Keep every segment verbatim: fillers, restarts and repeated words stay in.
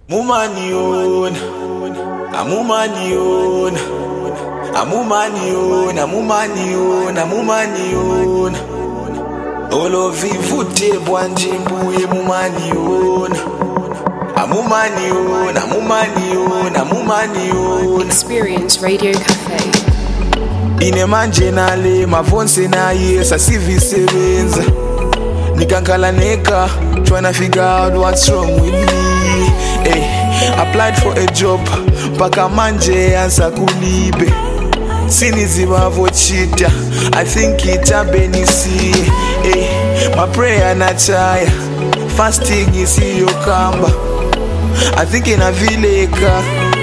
Mumanion, Amumanion, Amumanion, Amumanion, Amumanion. Olo vivute bwanjimbuye mumanion. Amumanion, Amumanion, Amumanion. Experience Radio Cafe. Ine manje nale mavonse na yesa sivisebenza. Nikankala neka tryna figure out what's wrong with me. Hey, applied for a job paka manje ansa kulibe. Siniziba vochita I think ita benisi. Hey, my prayer na chaya fasting isi yokamba. I think in a vileka.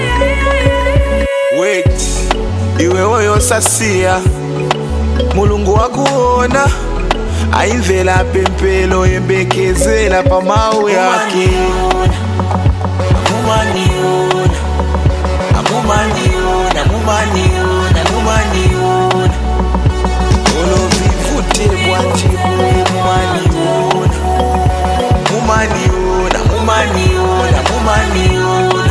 Wait, iwe oyo sasia mulungu wakuona aimvela pempelo embekezela pa mawe yake. Amumanion, Amumanion, Amumanion, Amumanion. Olo vivute bwanjimbuye mumanion. Mumanion, Amumanion, Amumanion.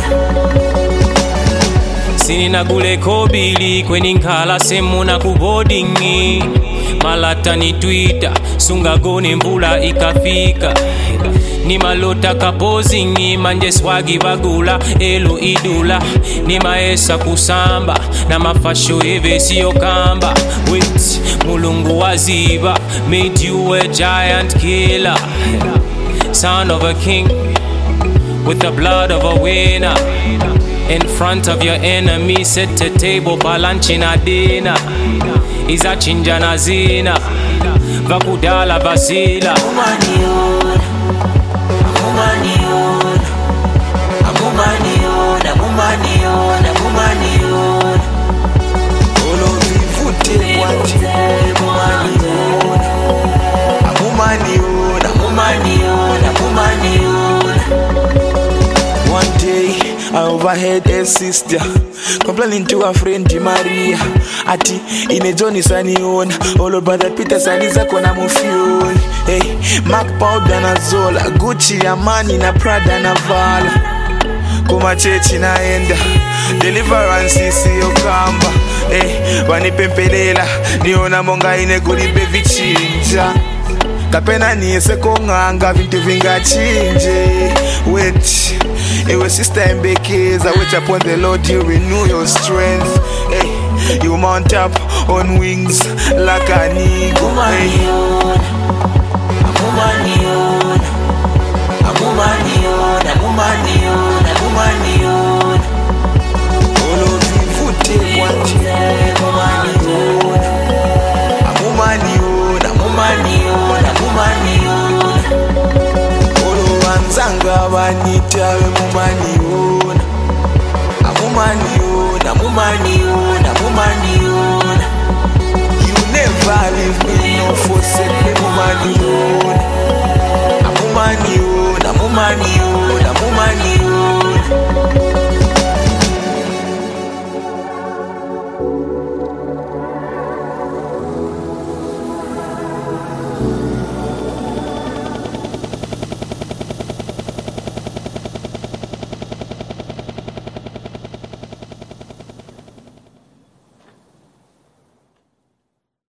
Sinina gule kobili kweni nkala semu na kubodingi. Malata ni Twitter, sunga goni mbula ikafika. Ni malota kapozingi, manje swagi bagula, elu idula. Ni maesa kusamba, na mafasho eve siyo kamba. Wait, mulungu waziba, made you a giant killer. Son of a king, with the blood of a winner. In front of your enemy, set a table, balanchi na dinner. Iza chinja na zina, vakudala basila. Amumanion, Amumanion, Amumanion, Amumanion, Amumanion. Olo vivute bwanjimbuye mumanion. Amumanion, Amumanion, Amumanion. One day I overheard a sister complaining to her friend Maria. Ati ine Johnny saniona all over the Peter saniza kona mufioni. Hey, Mac powder na Zola, Gucci ya Mani na Prada na Vala. Kuma chechi naenda deliverance isi yokamba. Hey, wanipempelela niona monga ine kulibe vichinja. Kapena niese konganga vintu vingachinje. Wait, ewe sister embekeza. Wait upon the Lord, you renew your strength. Hey, you mount up on wings like an eagle. Hey. Amumanion, Amumanion, Amumanion, Amumanion. Olo vivute bwanjimbuye mumanion. Amumanion, Amumanion, Amumanion. Olo wanzanga banita